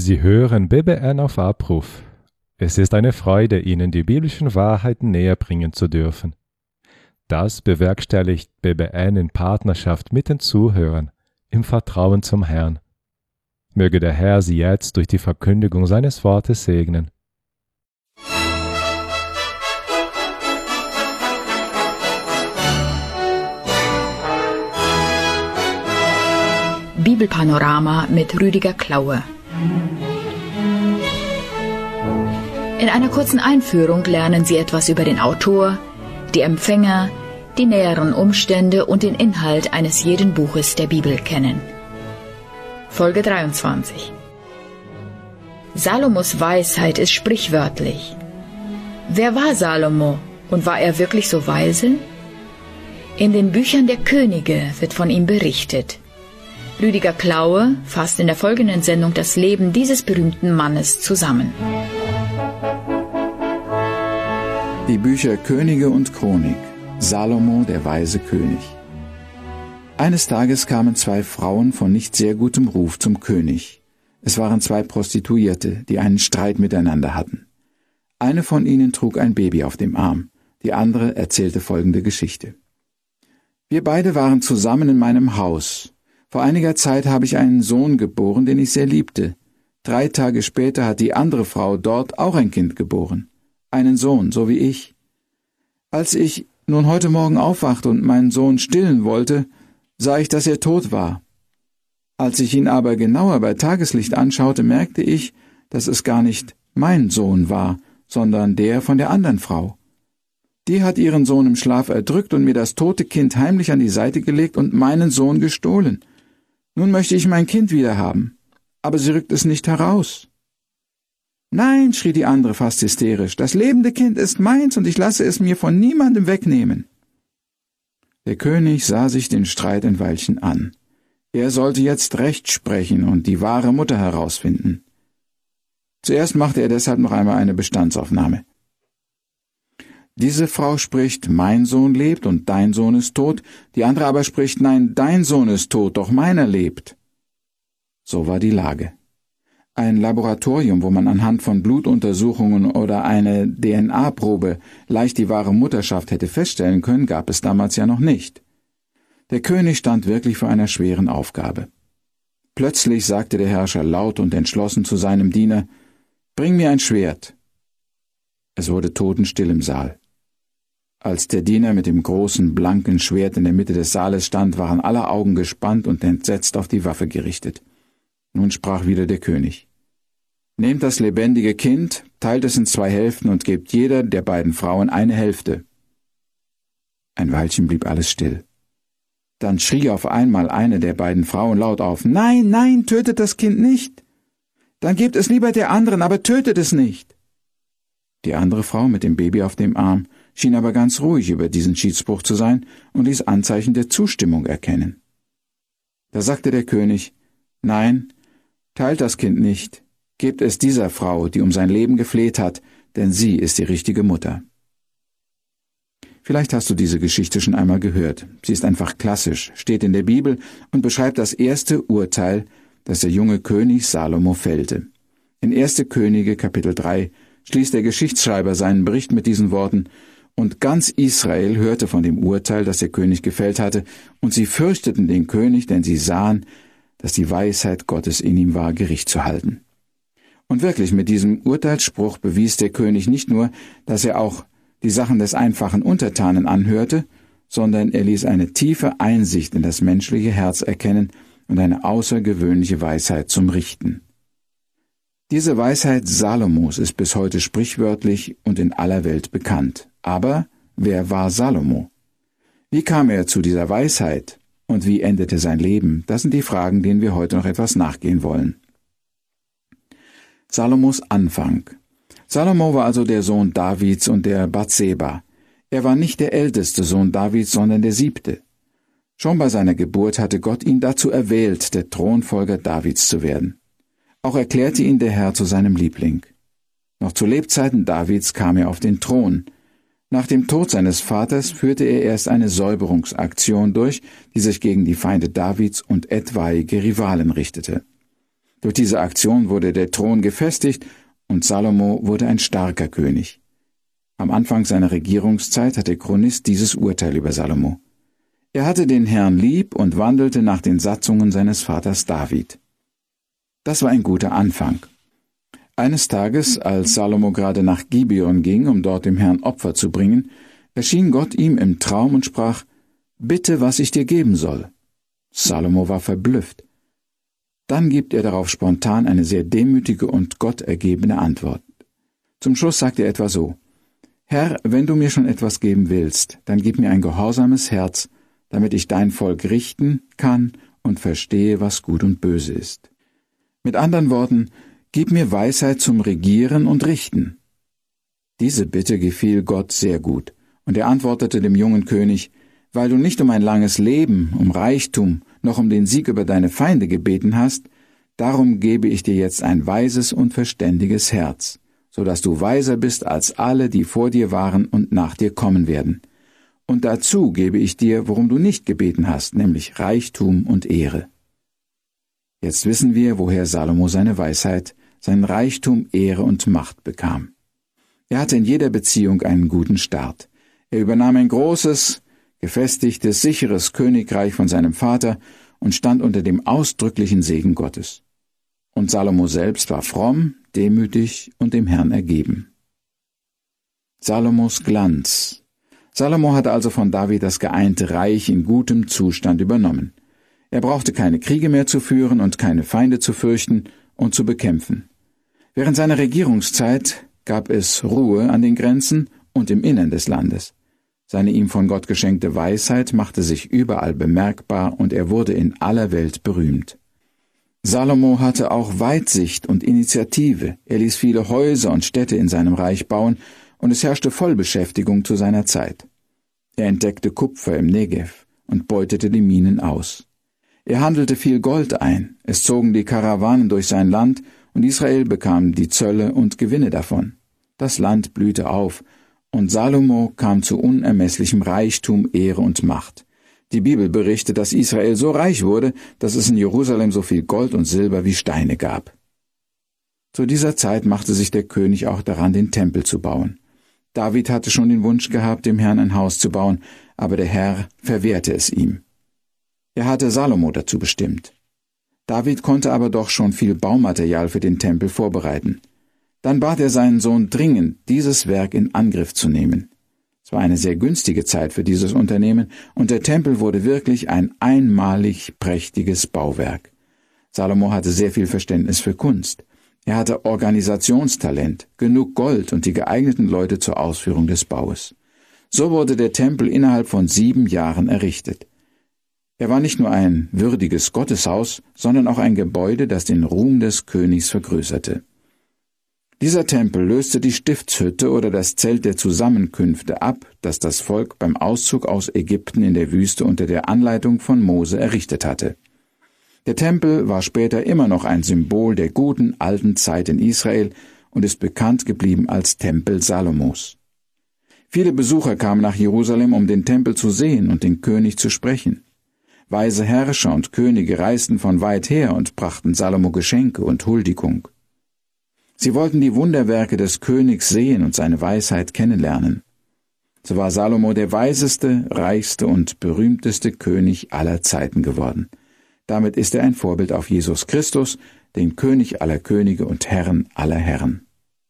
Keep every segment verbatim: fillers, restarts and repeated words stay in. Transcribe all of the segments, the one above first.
Sie hören B B N auf Abruf. Es ist eine Freude, Ihnen die biblischen Wahrheiten näher bringen zu dürfen. Das bewerkstelligt B B N in Partnerschaft mit den Zuhörern, im Vertrauen zum Herrn. Möge der Herr Sie jetzt durch die Verkündigung seines Wortes segnen. Bibelpanorama mit Rüdiger Klaue. In einer kurzen Einführung lernen Sie etwas über den Autor, die Empfänger, die näheren Umstände und den Inhalt eines jeden Buches der Bibel kennen. Folge dreiundzwanzig. Salomos Weisheit ist sprichwörtlich. Wer war Salomo und war er wirklich so weise? In den Büchern der Könige wird von ihm berichtet. Rüdiger Klaue fasst in der folgenden Sendung das Leben dieses berühmten Mannes zusammen. Die Bücher Könige und Chronik, Salomo, der weise König. Eines Tages kamen zwei Frauen von nicht sehr gutem Ruf zum König. Es waren zwei Prostituierte, die einen Streit miteinander hatten. Eine von ihnen trug ein Baby auf dem Arm, die andere erzählte folgende Geschichte. Wir beide waren zusammen in meinem Haus. Vor einiger Zeit habe ich einen Sohn geboren, den ich sehr liebte. Drei Tage später hat die andere Frau dort auch ein Kind geboren. Einen Sohn, so wie ich. Als ich nun heute Morgen aufwachte und meinen Sohn stillen wollte, sah ich, dass er tot war. Als ich ihn aber genauer bei Tageslicht anschaute, merkte ich, dass es gar nicht mein Sohn war, sondern der von der anderen Frau. Die hat ihren Sohn im Schlaf erdrückt und mir das tote Kind heimlich an die Seite gelegt und meinen Sohn gestohlen. Nun möchte ich mein Kind wieder haben, aber sie rückt es nicht heraus. »Nein«, schrie die andere fast hysterisch, »das lebende Kind ist meins und ich lasse es mir von niemandem wegnehmen.« Der König sah sich den Streit ein Weilchen an. Er sollte jetzt Recht sprechen und die wahre Mutter herausfinden. Zuerst machte er deshalb noch einmal eine Bestandsaufnahme. Diese Frau spricht, mein Sohn lebt und dein Sohn ist tot, die andere aber spricht, nein, dein Sohn ist tot, doch meiner lebt. So war die Lage. Ein Laboratorium, wo man anhand von Blutuntersuchungen oder eine D N A-Probe leicht die wahre Mutterschaft hätte feststellen können, gab es damals ja noch nicht. Der König stand wirklich vor einer schweren Aufgabe. Plötzlich sagte der Herrscher laut und entschlossen zu seinem Diener, »Bring mir ein Schwert.« Es wurde totenstill im Saal. Als der Diener mit dem großen, blanken Schwert in der Mitte des Saales stand, waren alle Augen gespannt und entsetzt auf die Waffe gerichtet. Nun sprach wieder der König. »Nehmt das lebendige Kind, teilt es in zwei Hälften und gebt jeder der beiden Frauen eine Hälfte.« Ein Weilchen blieb alles still. Dann schrie auf einmal eine der beiden Frauen laut auf, »Nein, nein, tötet das Kind nicht! Dann gebt es lieber der anderen, aber tötet es nicht!« Die andere Frau mit dem Baby auf dem Arm schien aber ganz ruhig über diesen Schiedsspruch zu sein und ließ Anzeichen der Zustimmung erkennen. Da sagte der König, »Nein, teilt das Kind nicht, gebt es dieser Frau, die um sein Leben gefleht hat, denn sie ist die richtige Mutter.« Vielleicht hast du diese Geschichte schon einmal gehört. Sie ist einfach klassisch, steht in der Bibel und beschreibt das erste Urteil, das der junge König Salomo fällte. In erster Könige Kapitel drei schließt der Geschichtsschreiber seinen Bericht mit diesen Worten, »Und ganz Israel hörte von dem Urteil, das der König gefällt hatte, und sie fürchteten den König, denn sie sahen, dass die Weisheit Gottes in ihm war, Gericht zu halten.« Und wirklich, mit diesem Urteilsspruch bewies der König nicht nur, dass er auch die Sachen des einfachen Untertanen anhörte, sondern er ließ eine tiefe Einsicht in das menschliche Herz erkennen und eine außergewöhnliche Weisheit zum Richten. Diese Weisheit Salomos ist bis heute sprichwörtlich und in aller Welt bekannt. Aber wer war Salomo? Wie kam er zu dieser Weisheit? Und wie endete sein Leben? Das sind die Fragen, denen wir heute noch etwas nachgehen wollen. Salomos Anfang. Salomo war also der Sohn Davids und der Bathseba. Er war nicht der älteste Sohn Davids, sondern der siebte. Schon bei seiner Geburt hatte Gott ihn dazu erwählt, der Thronfolger Davids zu werden. Auch erklärte ihn der Herr zu seinem Liebling. Noch zu Lebzeiten Davids kam er auf den Thron. Nach dem Tod seines Vaters führte er erst eine Säuberungsaktion durch, die sich gegen die Feinde Davids und etwaige Rivalen richtete. Durch diese Aktion wurde der Thron gefestigt und Salomo wurde ein starker König. Am Anfang seiner Regierungszeit hat der Chronist dieses Urteil über Salomo: Er hatte den Herrn lieb und wandelte nach den Satzungen seines Vaters David. Das war ein guter Anfang. Eines Tages, als Salomo gerade nach Gibeon ging, um dort dem Herrn Opfer zu bringen, erschien Gott ihm im Traum und sprach: Bitte, was ich dir geben soll. Salomo war verblüfft. Dann gibt er darauf spontan eine sehr demütige und gottergebene Antwort. Zum Schluss sagt er etwa so: Herr, wenn du mir schon etwas geben willst, dann gib mir ein gehorsames Herz, damit ich dein Volk richten kann und verstehe, was gut und böse ist. Mit anderen Worten, gib mir Weisheit zum Regieren und Richten. Diese Bitte gefiel Gott sehr gut, und er antwortete dem jungen König: Weil du nicht um ein langes Leben, um Reichtum, noch um den Sieg über deine Feinde gebeten hast, darum gebe ich dir jetzt ein weises und verständiges Herz, so dass du weiser bist als alle, die vor dir waren und nach dir kommen werden. Und dazu gebe ich dir, worum du nicht gebeten hast, nämlich Reichtum und Ehre. Jetzt wissen wir, woher Salomo seine Weisheit, seinen Reichtum, Ehre und Macht bekam. Er hatte in jeder Beziehung einen guten Start. Er übernahm ein großes, gefestigtes, sicheres Königreich von seinem Vater und stand unter dem ausdrücklichen Segen Gottes. Und Salomo selbst war fromm, demütig und dem Herrn ergeben. Salomos Glanz. Salomo hatte also von David das geeinte Reich in gutem Zustand übernommen. Er brauchte keine Kriege mehr zu führen und keine Feinde zu fürchten und zu bekämpfen. Während seiner Regierungszeit gab es Ruhe an den Grenzen und im Innern des Landes. Seine ihm von Gott geschenkte Weisheit machte sich überall bemerkbar und er wurde in aller Welt berühmt. Salomo hatte auch Weitsicht und Initiative. Er ließ viele Häuser und Städte in seinem Reich bauen und es herrschte Vollbeschäftigung zu seiner Zeit. Er entdeckte Kupfer im Negev und beutete die Minen aus. Er handelte viel Gold ein, es zogen die Karawanen durch sein Land und Israel bekam die Zölle und Gewinne davon. Das Land blühte auf und Salomo kam zu unermesslichem Reichtum, Ehre und Macht. Die Bibel berichtet, dass Israel so reich wurde, dass es in Jerusalem so viel Gold und Silber wie Steine gab. Zu dieser Zeit machte sich der König auch daran, den Tempel zu bauen. David hatte schon den Wunsch gehabt, dem Herrn ein Haus zu bauen, aber der Herr verwehrte es ihm. Er hatte Salomo dazu bestimmt. David konnte aber doch schon viel Baumaterial für den Tempel vorbereiten. Dann bat er seinen Sohn dringend, dieses Werk in Angriff zu nehmen. Es war eine sehr günstige Zeit für dieses Unternehmen, und der Tempel wurde wirklich ein einmalig prächtiges Bauwerk. Salomo hatte sehr viel Verständnis für Kunst. Er hatte Organisationstalent, genug Gold und die geeigneten Leute zur Ausführung des Baues. So wurde der Tempel innerhalb von sieben Jahren errichtet. Er war nicht nur ein würdiges Gotteshaus, sondern auch ein Gebäude, das den Ruhm des Königs vergrößerte. Dieser Tempel löste die Stiftshütte oder das Zelt der Zusammenkünfte ab, das das Volk beim Auszug aus Ägypten in der Wüste unter der Anleitung von Mose errichtet hatte. Der Tempel war später immer noch ein Symbol der guten alten Zeit in Israel und ist bekannt geblieben als Tempel Salomos. Viele Besucher kamen nach Jerusalem, um den Tempel zu sehen und den König zu sprechen. Weise Herrscher und Könige reisten von weit her und brachten Salomo Geschenke und Huldigung. Sie wollten die Wunderwerke des Königs sehen und seine Weisheit kennenlernen. So war Salomo der weiseste, reichste und berühmteste König aller Zeiten geworden. Damit ist er ein Vorbild auf Jesus Christus, den König aller Könige und Herren aller Herren.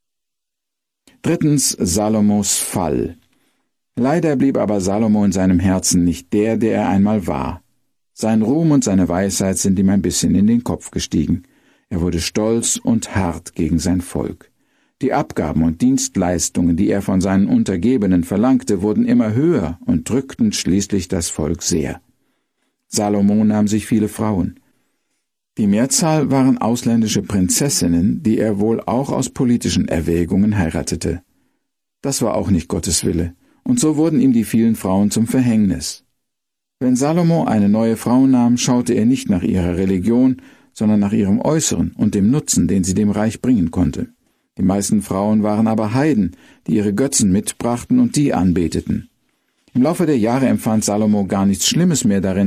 Drittens, Salomos Fall. Leider blieb aber Salomo in seinem Herzen nicht der, der er einmal war. Sein Ruhm und seine Weisheit sind ihm ein bisschen in den Kopf gestiegen. Er wurde stolz und hart gegen sein Volk. Die Abgaben und Dienstleistungen, die er von seinen Untergebenen verlangte, wurden immer höher und drückten schließlich das Volk sehr. Salomo nahm sich viele Frauen. Die Mehrzahl waren ausländische Prinzessinnen, die er wohl auch aus politischen Erwägungen heiratete. Das war auch nicht Gottes Wille, und so wurden ihm die vielen Frauen zum Verhängnis. Wenn Salomo eine neue Frau nahm, schaute er nicht nach ihrer Religion, sondern nach ihrem Äußeren und dem Nutzen, den sie dem Reich bringen konnte. Die meisten Frauen waren aber Heiden, die ihre Götzen mitbrachten und die anbeteten. Im Laufe der Jahre empfand Salomo gar nichts Schlimmes mehr darin,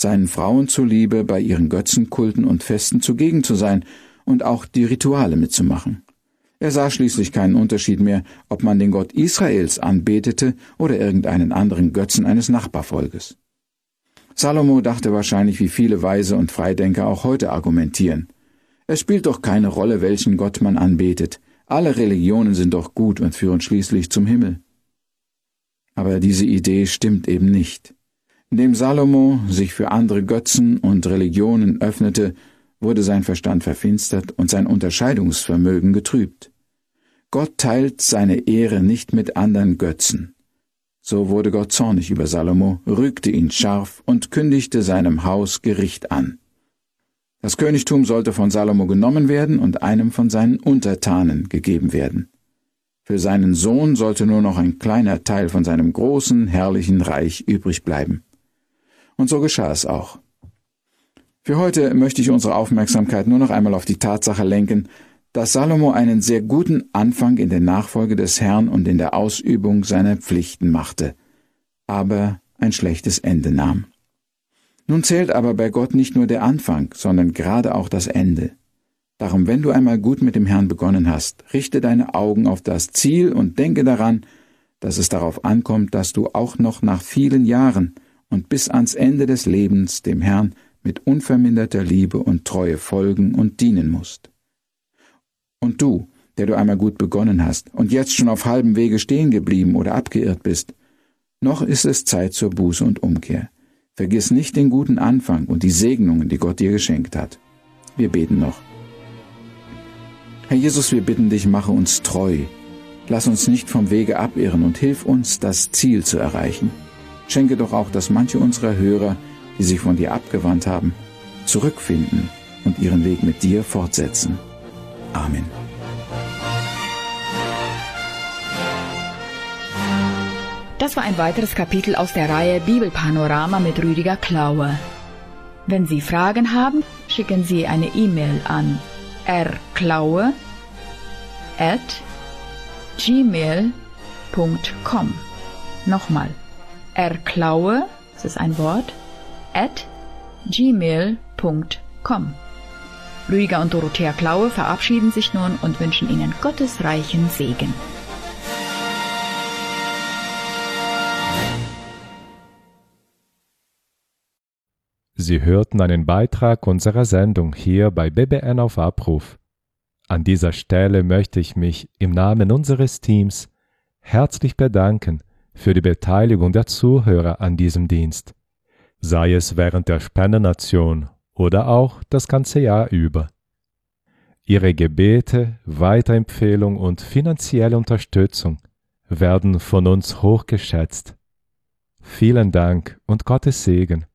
seinen Frauen zuliebe bei ihren Götzenkulten und Festen zugegen zu sein und auch die Rituale mitzumachen. Er sah schließlich keinen Unterschied mehr, ob man den Gott Israels anbetete oder irgendeinen anderen Götzen eines Nachbarvolkes. Salomo dachte wahrscheinlich, wie viele Weise und Freidenker auch heute argumentieren. Es spielt doch keine Rolle, welchen Gott man anbetet. Alle Religionen sind doch gut und führen schließlich zum Himmel. Aber diese Idee stimmt eben nicht. Indem Salomo sich für andere Götzen und Religionen öffnete, wurde sein Verstand verfinstert und sein Unterscheidungsvermögen getrübt. Gott teilt seine Ehre nicht mit anderen Götzen. So wurde Gott zornig über Salomo, rügte ihn scharf und kündigte seinem Haus Gericht an. Das Königtum sollte von Salomo genommen werden und einem von seinen Untertanen gegeben werden. Für seinen Sohn sollte nur noch ein kleiner Teil von seinem großen, herrlichen Reich übrig bleiben. Und so geschah es auch. Für heute möchte ich unsere Aufmerksamkeit nur noch einmal auf die Tatsache lenken, dass Salomo einen sehr guten Anfang in der Nachfolge des Herrn und in der Ausübung seiner Pflichten machte, aber ein schlechtes Ende nahm. Nun zählt aber bei Gott nicht nur der Anfang, sondern gerade auch das Ende. Darum, wenn du einmal gut mit dem Herrn begonnen hast, richte deine Augen auf das Ziel und denke daran, dass es darauf ankommt, dass du auch noch nach vielen Jahren und bis ans Ende des Lebens dem Herrn mit unverminderter Liebe und Treue folgen und dienen musst. Und du, der du einmal gut begonnen hast und jetzt schon auf halbem Wege stehen geblieben oder abgeirrt bist, noch ist es Zeit zur Buße und Umkehr. Vergiss nicht den guten Anfang und die Segnungen, die Gott dir geschenkt hat. Wir beten noch. Herr Jesus, wir bitten dich, mache uns treu. Lass uns nicht vom Wege abirren und hilf uns, das Ziel zu erreichen. Schenke doch auch, dass manche unserer Hörer, die sich von dir abgewandt haben, zurückfinden und ihren Weg mit dir fortsetzen. Amen. Das war ein weiteres Kapitel aus der Reihe Bibelpanorama mit Rüdiger Klaue. Wenn Sie Fragen haben, schicken Sie eine E-Mail an r klaue at gmail punkt com. Nochmal, r klaue, das ist ein Wort, at gmail punkt com. Rüdiger und Dorothea Klaue verabschieden sich nun und wünschen Ihnen Gottes reichen Segen. Sie hörten einen Beitrag unserer Sendung hier bei B B N auf Abruf. An dieser Stelle möchte ich mich im Namen unseres Teams herzlich bedanken für die Beteiligung der Zuhörer an diesem Dienst, sei es während der Spendenaktion oder auch das ganze Jahr über. Ihre Gebete, Weiterempfehlung und finanzielle Unterstützung werden von uns hochgeschätzt. Vielen Dank und Gottes Segen.